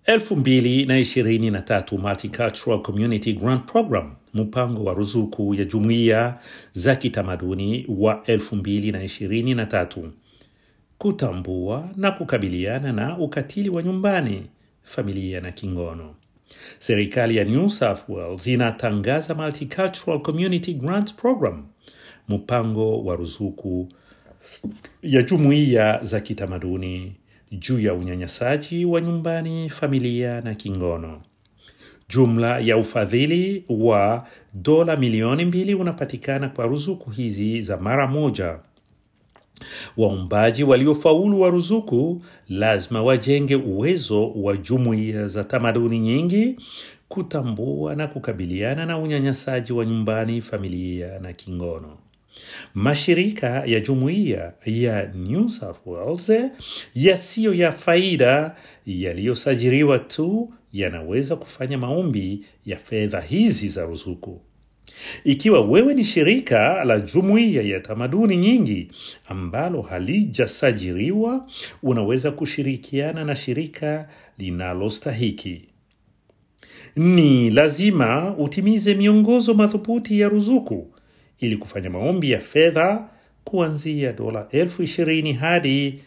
2023 Multicultural Community Grant Program, mpango wa ruzuku ya jumuiya za kitamaduni wa 2023, kutambua na kukabiliana na ukatili wa nyumbani, familia na kingono. Serikali ya New South Wales inatangaza Multicultural Community Grant Program, mpango wa ruzuku ya jumuiya za kitamaduni juu ya unyanyasaji wa nyumbani, familia na kingono. Jumla ya ufadhili wa $2 milioni unapatikana kwa ruzuku hizi za mara moja. Waombaji waliofaulu wa ruzuku lazima wajenge uwezo wa jumuiya za tamaduni nyingi kutambua na kukabiliana na unyanyasaji wa nyumbani, familia na kingono. Mashirika ya jumuiya ya New South Wales yasiyo ya faida yaliyosajiliwa tu yanaweza kufanya maombi ya fedha hizi za ruzuku. Ikiwa wewe ni shirika la jumuiya ya tamaduni nyingi ambalo halijasajiliwa, unaweza kushirikiana na shirika linalostahiki. Ni lazima utimize miongozo madhubuti ya ruzuku ili kufanya maombi ya fedha kuanzia $20,000 hadi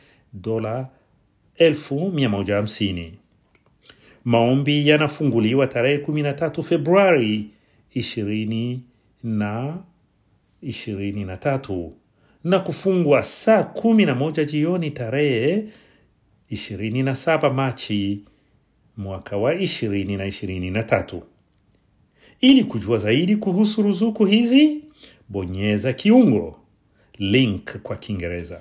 $150,000. Maombi yanafunguliwa tarehe 13 Februari 2023 na kufungwa saa 11 jioni tarehe 27 Machi mwaka wa 2023. Ili kujua zaidi kuhusu ruzuku hizi, bonyeza kiungo link kwa Kiingereza.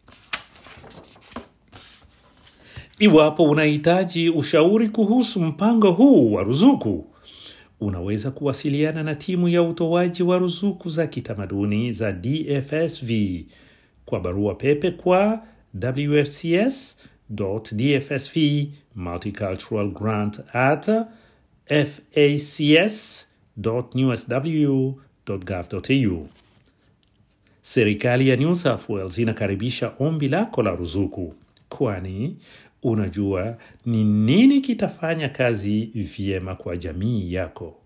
Iwapo unahitaji ushauri kuhusu mpango huu wa ruzuku, unaweza kuwasiliana na timu ya utoaji wa ruzuku za kitamaduni za DFSV kwa barua pepe kwa wfcs.dfsv@facs.newsw.gov.au. Serikali ya New South Wales inakaribisha ombi lako la ruzuku, kwani unajua ni nini kitafanya kazi vyema kwa jamii yako.